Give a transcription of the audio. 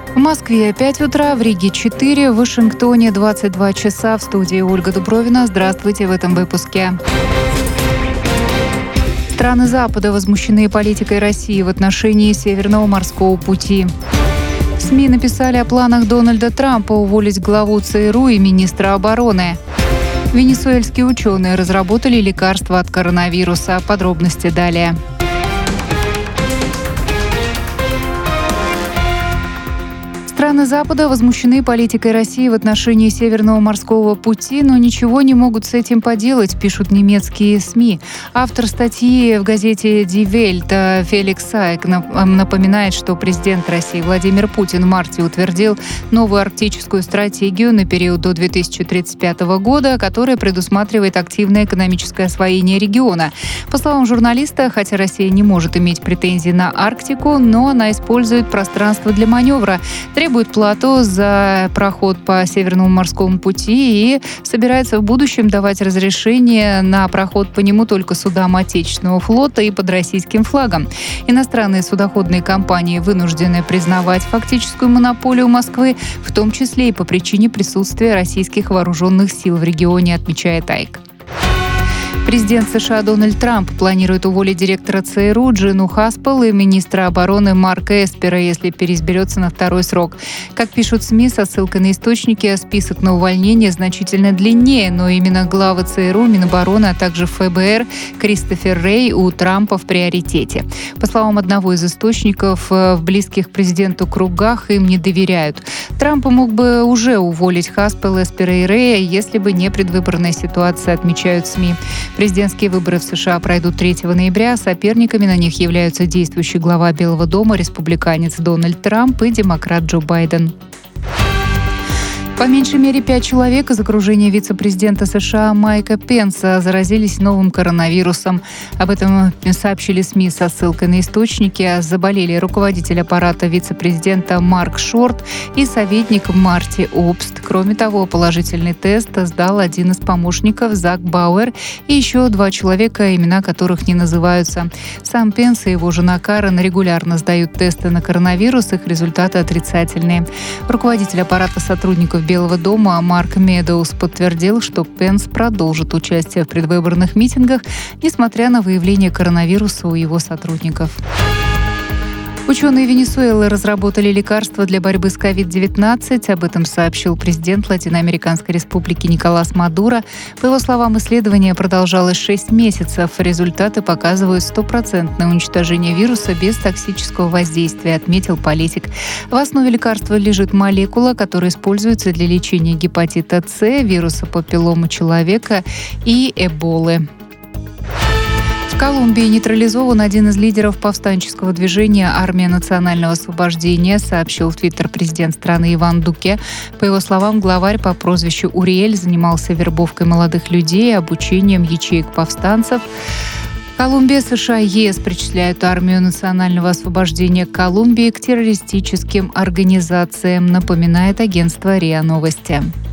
В Москве 5 утра, в Риге 4, в Вашингтоне 22 часа. В студии Ольга Дубровина. Здравствуйте в этом выпуске. Страны Запада возмущены политикой России в отношении Северного морского пути. СМИ написали о планах Дональда Трампа уволить главу ЦРУ и министра обороны. Венесуэльские ученые разработали лекарство от коронавируса. Подробности далее. Страны Запада возмущены политикой России в отношении Северного морского пути, но ничего не могут с этим поделать, пишут немецкие СМИ. Автор статьи в газете Die Welt Феликс Сайк напоминает, что президент России Владимир Путин в марте утвердил новую арктическую стратегию на период до 2035 года, которая предусматривает активное экономическое освоение региона. По словам журналиста, хотя Россия не может иметь претензий на Арктику, но она использует пространство для маневра, требует плату за проход по Северному морскому пути и собирается в будущем давать разрешение на проход по нему только судам отечественного флота и под российским флагом. Иностранные судоходные компании вынуждены признавать фактическую монополию Москвы, в том числе и по причине присутствия российских вооруженных сил в регионе, отмечает Айк. Президент США Дональд Трамп планирует уволить директора ЦРУ Джину Хаспел и министра обороны Марка Эспера, если переизберется на второй срок. Как пишут СМИ со ссылкой на источники, список на увольнение значительно длиннее, но именно главы ЦРУ, Минобороны, а также ФБР Кристофер Рэй у Трампа в приоритете. По словам одного из источников, в близких к президенту кругах им не доверяют. Трамп мог бы уже уволить Хаспел, Эспера и Рэя, если бы не предвыборная ситуация, отмечают СМИ. Президентские выборы в США пройдут 3 ноября. Соперниками на них являются действующий глава Белого дома, республиканец Дональд Трамп и демократ Джо Байден. По меньшей мере 5 человек из окружения вице-президента США Майка Пенса заразились новым коронавирусом. Об этом сообщили СМИ со ссылкой на источники. Заболели руководитель аппарата вице-президента Марк Шорт и советник Марти Обст. Кроме того, положительный тест сдал один из помощников Зак Бауэр и еще 2 человека, имена которых не называются. Сам Пенс и его жена Карен регулярно сдают тесты на коронавирус, их результаты отрицательные. Руководитель аппарата сотрудников Белого дома Марк Медоуз подтвердил, что Пенс продолжит участие в предвыборных митингах, несмотря на выявление коронавируса у его сотрудников. Ученые Венесуэлы разработали лекарство для борьбы с COVID-19. Об этом сообщил президент Латиноамериканской республики Николас Мадуро. По его словам, исследование продолжалось 6 месяцев. Результаты показывают 100% уничтожение вируса без токсического воздействия, отметил политик. В основе лекарства лежит молекула, которая используется для лечения гепатита С, вируса папилломы человека и эболы. В Колумбии нейтрализован один из лидеров повстанческого движения «Армия национального освобождения», сообщил в Твиттер президент страны Иван Дуке. По его словам, главарь по прозвищу Уриэль занимался вербовкой молодых людей, обучением ячеек повстанцев. Колумбия, США и ЕС причисляют Армию национального освобождения Колумбии к террористическим организациям, напоминает агентство РИА Новости.